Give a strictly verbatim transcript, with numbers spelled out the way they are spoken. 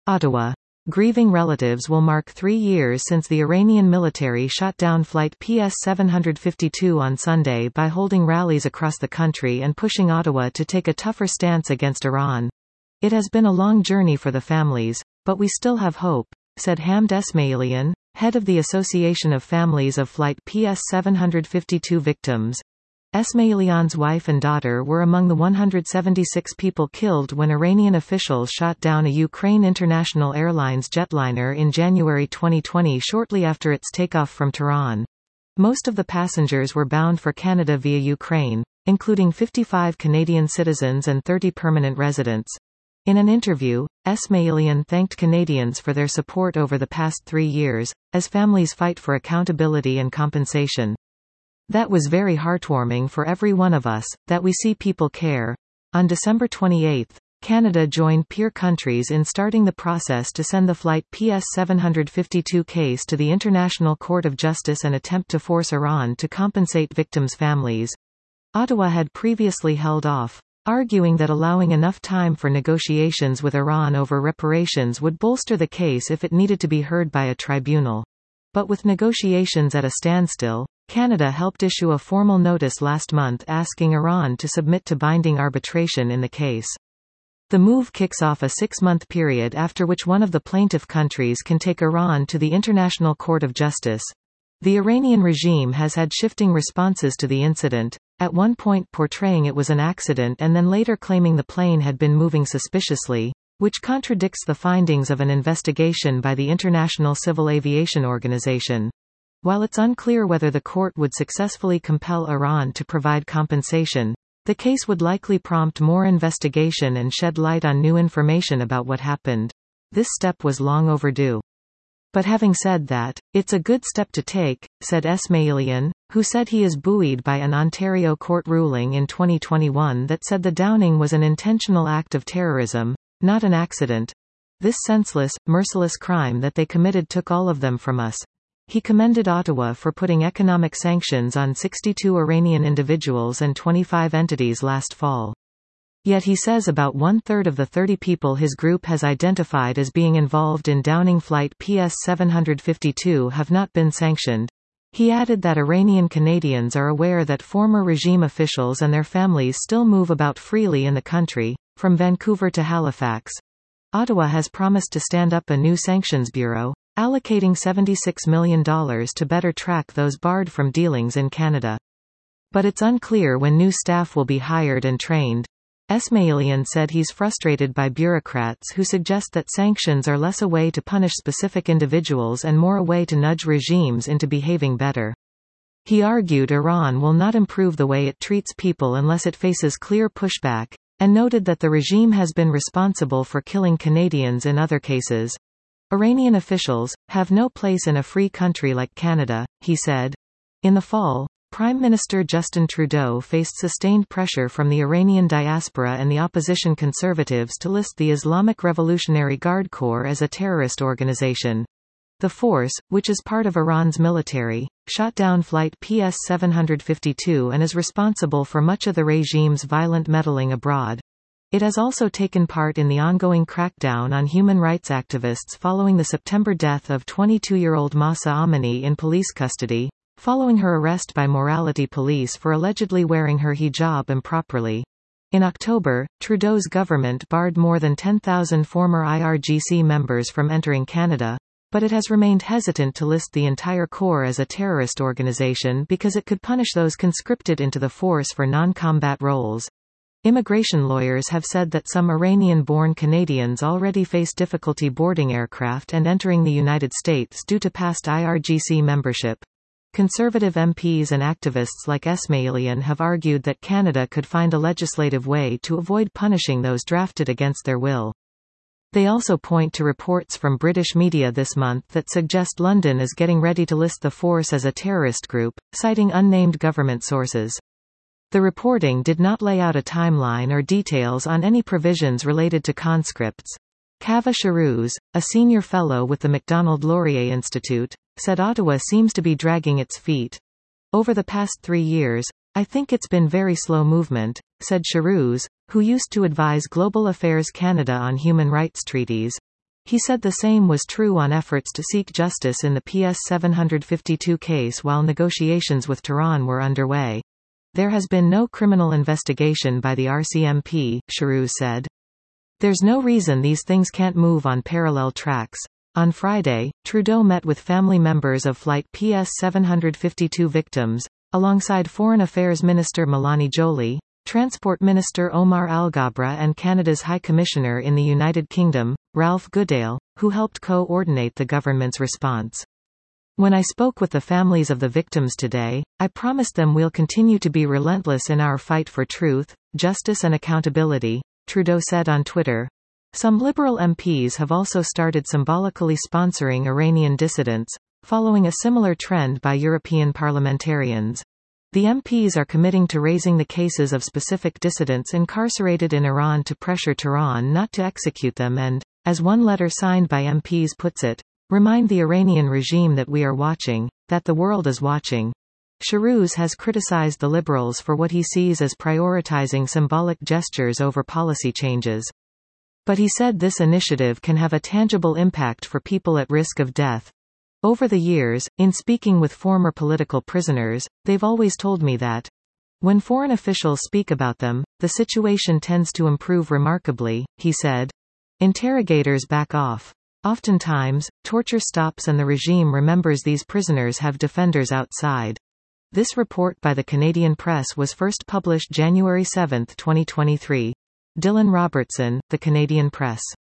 Ottawa. Grieving relatives will mark three years since the Iranian military shot down Flight P S seven fifty-two on Sunday by holding rallies across the country and pushing Ottawa to take a tougher stance against Iran. It has been a long journey for the families, but we still have hope, said Hamd Esmailian, head of the Association of Families of Flight P S seven fifty-two victims. Esmailian's wife and daughter were among the one hundred seventy-six people killed when Iranian officials shot down a Ukraine International Airlines jetliner in January twenty twenty shortly after its takeoff from Tehran. Most of the passengers were bound for Canada via Ukraine, including fifty-five Canadian citizens and thirty permanent residents. In an interview, Esmailian thanked Canadians for their support over the past three years, as families fight for accountability and compensation. That was very heartwarming for every one of us, that we see people care. On December twenty-eighth, Canada joined peer countries in starting the process to send the Flight P S seven fifty-two case to the International Court of Justice and attempt to force Iran to compensate victims' families. Ottawa had previously held off, arguing that allowing enough time for negotiations with Iran over reparations would bolster the case if it needed to be heard by a tribunal. But with negotiations at a standstill, Canada helped issue a formal notice last month asking Iran to submit to binding arbitration in the case. The move kicks off a six-month period after which one of the plaintiff countries can take Iran to the International Court of Justice. The Iranian regime has had shifting responses to the incident, at one point portraying it was an accident and then later claiming the plane had been moving suspiciously, which contradicts the findings of an investigation by the International Civil Aviation Organization. While it's unclear whether the court would successfully compel Iran to provide compensation, the case would likely prompt more investigation and shed light on new information about what happened. This step was long overdue. But having said that, it's a good step to take, said Esmailian, who said he is buoyed by an Ontario court ruling in twenty twenty-one that said the downing was an intentional act of terrorism, not an accident. This senseless, merciless crime that they committed took all of them from us. He commended Ottawa for putting economic sanctions on sixty-two Iranian individuals and twenty-five entities last fall. Yet he says about one-third of the thirty people his group has identified as being involved in downing Flight P S seven fifty-two have not been sanctioned. He added that Iranian Canadians are aware that former regime officials and their families still move about freely in the country, from Vancouver to Halifax. Ottawa has promised to stand up a new sanctions bureau, allocating seventy-six million dollars to better track those barred from dealings in Canada. But it's unclear when new staff will be hired and trained. Esmailian said he's frustrated by bureaucrats who suggest that sanctions are less a way to punish specific individuals and more a way to nudge regimes into behaving better. He argued Iran will not improve the way it treats people unless it faces clear pushback, and noted that the regime has been responsible for killing Canadians in other cases. Iranian officials have no place in a free country like Canada, he said. In the fall, Prime Minister Justin Trudeau faced sustained pressure from the Iranian diaspora and the opposition Conservatives to list the Islamic Revolutionary Guard Corps as a terrorist organization. The force, which is part of Iran's military, shot down Flight P S seven fifty-two and is responsible for much of the regime's violent meddling abroad. It has also taken part in the ongoing crackdown on human rights activists following the September death of twenty-two-year-old Mahsa Amini in police custody, following her arrest by morality police for allegedly wearing her hijab improperly. In October, Trudeau's government barred more than ten thousand former I R G C members from entering Canada, but it has remained hesitant to list the entire corps as a terrorist organization because it could punish those conscripted into the force for non-combat roles. Immigration lawyers have said that some Iranian-born Canadians already face difficulty boarding aircraft and entering the United States due to past I R G C membership. Conservative M Ps and activists like Esmailian have argued that Canada could find a legislative way to avoid punishing those drafted against their will. They also point to reports from British media this month that suggest London is getting ready to list the force as a terrorist group, citing unnamed government sources. The reporting did not lay out a timeline or details on any provisions related to conscripts. Kaveh Shahrouz, a senior fellow with the Macdonald-Laurier Institute, said Ottawa seems to be dragging its feet. Over the past three years, I think it's been very slow movement, said Shahrouz, who used to advise Global Affairs Canada on human rights treaties. He said the same was true on efforts to seek justice in the P S seven fifty-two case while negotiations with Tehran were underway. There has been no criminal investigation by the R C M P, Shahrouz said. There's no reason these things can't move on parallel tracks. On Friday, Trudeau met with family members of Flight P S seven fifty-two victims, alongside Foreign Affairs Minister Mélanie Joly, Transport Minister Omar Al-Ghabra and Canada's High Commissioner in the United Kingdom, Ralph Goodale, who helped co-ordinate the government's response. When I spoke with the families of the victims today, I promised them we'll continue to be relentless in our fight for truth, justice and accountability, Trudeau said on Twitter. Some Liberal M Ps have also started symbolically sponsoring Iranian dissidents, following a similar trend by European parliamentarians. The M Ps are committing to raising the cases of specific dissidents incarcerated in Iran to pressure Tehran not to execute them and, as one letter signed by M Ps puts it, remind the Iranian regime that we are watching, that the world is watching. Shahrouz has criticized the Liberals for what he sees as prioritizing symbolic gestures over policy changes. But he said this initiative can have a tangible impact for people at risk of death. Over the years, in speaking with former political prisoners, they've always told me that when foreign officials speak about them, the situation tends to improve remarkably, he said. Interrogators back off. Oftentimes, torture stops and the regime remembers these prisoners have defenders outside. This report by the Canadian Press was first published January seventh, twenty twenty-three. Dylan Robertson, The Canadian Press.